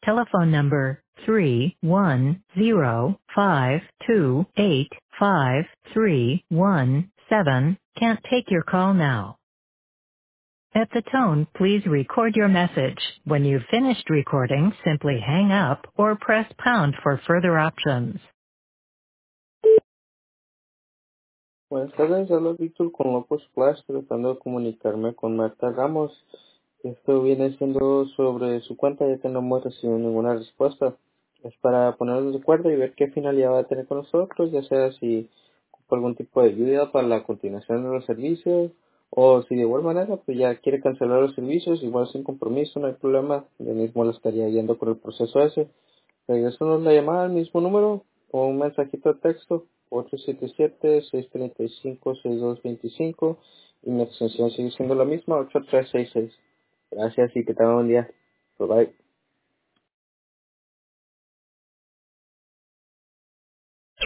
Telephone number 31052853317 can't take your call now. At the tone, please record your message. When you've finished recording, simply hang up or press pound for further options. Buenas tardes, habla Víctor con Locos Plus, tratando de comunicarme con Marta Ramos. Esto viene siendo sobre su cuenta, ya que no hemos recibido ninguna respuesta. Es para ponernos de acuerdo y ver qué finalidad va a tener con nosotros, ya sea si ocupa algún tipo de ayuda para la continuación de los servicios, o si de igual manera pues ya quiere cancelar los servicios, igual sin compromiso, no hay problema, yo mismo lo estaría guiando con el proceso ese. Regresamos la llamada al mismo número o un mensajito de texto 877-635-6225 y mi extensión sigue siendo la misma 8366. Gracias y que tengan un día. Bye bye.